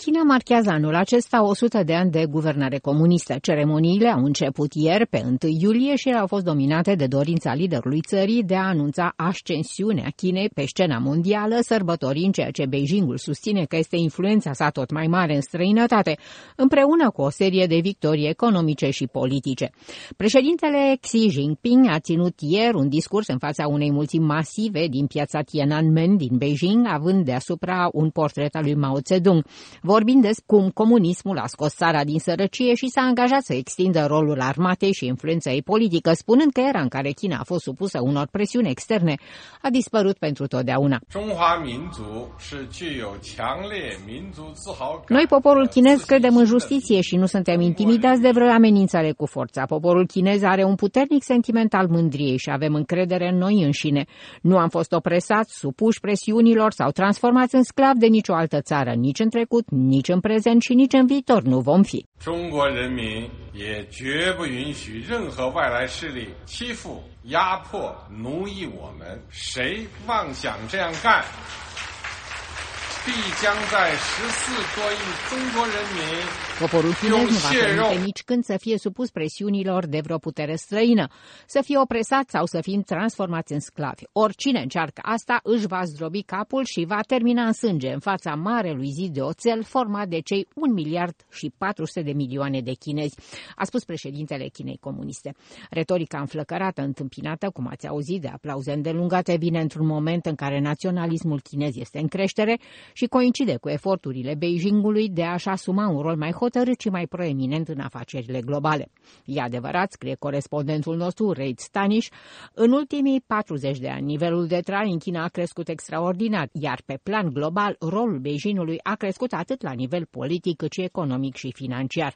China marchează anul acesta 100 de ani de guvernare comunistă. Ceremoniile au început ieri, pe 1 iulie, și au fost dominate de dorința liderului țării de a anunța ascensiunea Chinei pe scena mondială, sărbătorind ceea ce Beijingul susține că este influența sa tot mai mare în străinătate, împreună cu o serie de victorii economice și politice. Președintele Xi Jinping a ținut ieri un discurs în fața unei mulțimi masive din piața Tiananmen din Beijing, având deasupra un portret al lui Mao Zedong, vorbind despre cum comunismul a scos țara din sărăcie și s-a angajat să extindă rolul armatei și influența ei politică, spunând că era în care China a fost supusă unor presiuni externe a dispărut pentru totdeauna. Noi, poporul chinez, credem în justiție și nu suntem intimidați de vreo amenințare cu forța. Poporul chinez are un puternic sentiment al mândriei și avem încredere în noi înșine. Nu am fost opresați, supuși presiunilor sau transformați în sclavi de nicio altă țară, nici în trecut, nici în prezent și nici în viitor nu vom fi. Poporul chinez nu va permite nici când să fie supus presiunilor de vreo putere străină, să fie opresat sau să fie transformați în sclavi. Oricine încearcă asta își va zdrobi capul și va termina în sânge în fața marelui zid de oțel format de cei 1 miliard și 400 de milioane de chinezi, a spus președintele Chinei comuniste. Retorica înflăcărată, întâmpinată, cum ați auzit, de aplauze îndelungate, vine într-un moment în care naționalismul chinez este în creștere și coincide cu eforturile Beijingului de a-și asuma un rol mai hotărât și mai proeminent în afacerile globale. E adevărat, scrie corespondentul nostru, Reid Stanish, în ultimii 40 de ani nivelul de trai în China a crescut extraordinar, iar pe plan global rolul Beijingului a crescut atât la nivel politic cât și economic și financiar.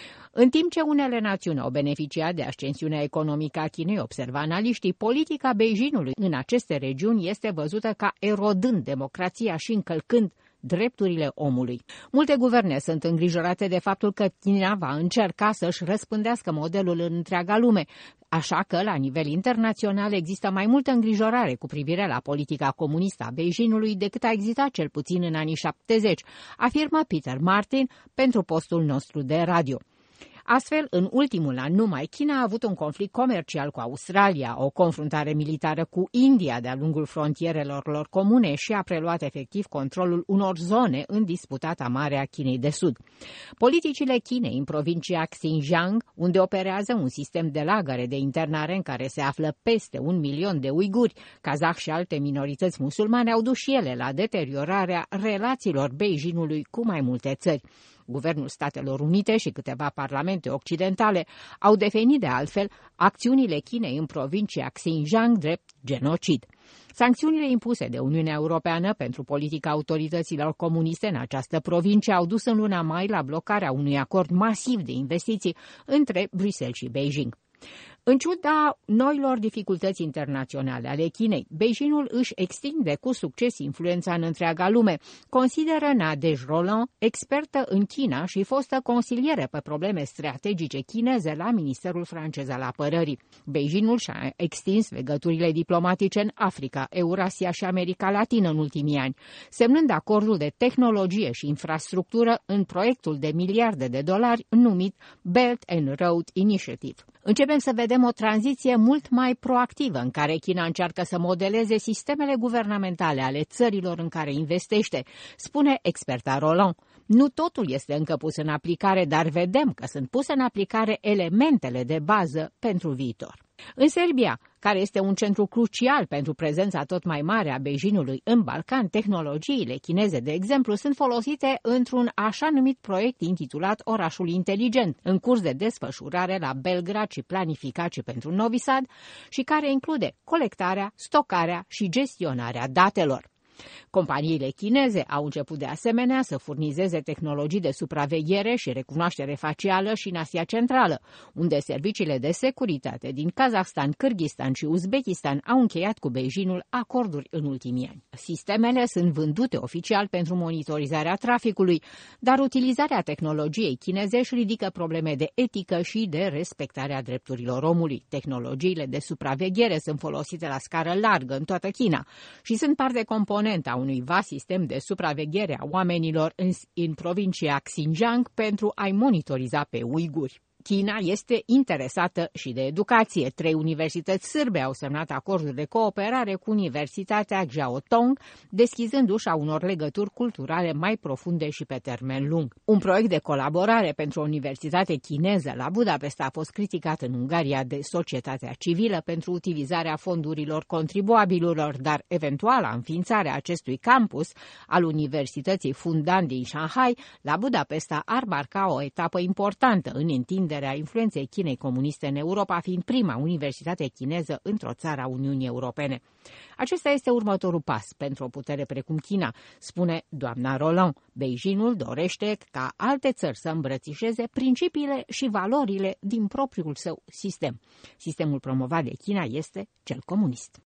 În timp ce unele națiuni au beneficiat de ascensiunea economică a Chinei, observă analiștii, politica Beijingului în aceste regiuni este văzută ca erodând democrația și încălcând drepturile omului. Multe guverne sunt îngrijorate de faptul că China va încerca să-și răspândească modelul în întreaga lume, așa că, la nivel internațional, există mai multă îngrijorare cu privire la politica comunistă a Beijingului decât a existat cel puțin în anii 70, afirmă Peter Martin pentru postul nostru de radio. Astfel, în ultimul an numai, China a avut un conflict comercial cu Australia, o confruntare militară cu India de-a lungul frontierelor lor comune și a preluat efectiv controlul unor zone în disputata mare a Chinei de Sud. Politicile Chinei în provincia Xinjiang, unde operează un sistem de lagăre de internare în care se află peste 1 milion de uiguri, kazahi și alte minorități musulmane, au dus și ele la deteriorarea relațiilor Beijingului cu mai multe țări. Guvernul Statelor Unite și câteva parlamente occidentale au definit de altfel acțiunile Chinei în provincia Xinjiang drept genocid. Sancțiunile impuse de Uniunea Europeană pentru politica autorităților comuniste în această provincie au dus în luna mai la blocarea unui acord masiv de investiții între Bruxelles și Beijing. În ciuda noilor dificultăți internaționale ale Chinei, Beijingul își extinde cu succes influența în întreaga lume, consideră Nadège Roland, expertă în China și fostă consiliere pe probleme strategice chineze la Ministerul francez al Apărării. Beijingul și-a extins legăturile diplomatice în Africa, Eurasia și America Latină în ultimii ani, semnând acordul de tehnologie și infrastructură în proiectul de miliarde de dolari numit Belt and Road Initiative. Începem să vedem o tranziție mult mai proactivă în care China încearcă să modeleze sistemele guvernamentale ale țărilor în care investește, spune experta Roland. Nu totul este încă pus în aplicare, dar vedem că sunt puse în aplicare elementele de bază pentru viitor. În Serbia, care este un centru crucial pentru prezența tot mai mare a Beijingului în Balcan, tehnologiile chineze, de exemplu, sunt folosite într-un așa numit proiect intitulat Orașul Inteligent, în curs de desfășurare la Belgrad și planificat și pentru Novi Sad, și care include colectarea, stocarea și gestionarea datelor. Companiile chineze au început de asemenea să furnizeze tehnologii de supraveghere și recunoaștere facială și în Asia Centrală, unde serviciile de securitate din Kazahstan, Kârghistan și Uzbekistan au încheiat cu Beijingul acorduri în ultimii ani. Sistemele sunt vândute oficial pentru monitorizarea traficului, dar utilizarea tehnologiei chineze își ridică probleme de etică și de respectarea drepturilor omului. Tehnologiile de supraveghere sunt folosite la scară largă în toată China și sunt parte componentă componentă a unui vast sistem de supraveghere a oamenilor în provincia Xinjiang pentru a-i monitoriza pe uiguri. China este interesată și de educație. 3 universități sârbe au semnat acorduri de cooperare cu Universitatea Jiaotong, deschizând ușa unor legături culturale mai profunde și pe termen lung. Un proiect de colaborare pentru o universitate chineză la Budapesta a fost criticat în Ungaria de societatea civilă pentru utilizarea fondurilor contribuabililor, dar eventuala înființarea acestui campus al Universității Fudan din Shanghai la Budapesta ar marca o etapă importantă în întinderea influenței Chinei comuniste în Europa, fiind prima universitate chineză într-o țară a Uniunii Europene. Acesta este următorul pas pentru o putere precum China, spune doamna Roland. Beijingul dorește ca alte țări să îmbrățișeze principiile și valorile din propriul său sistem. Sistemul promovat de China este cel comunist.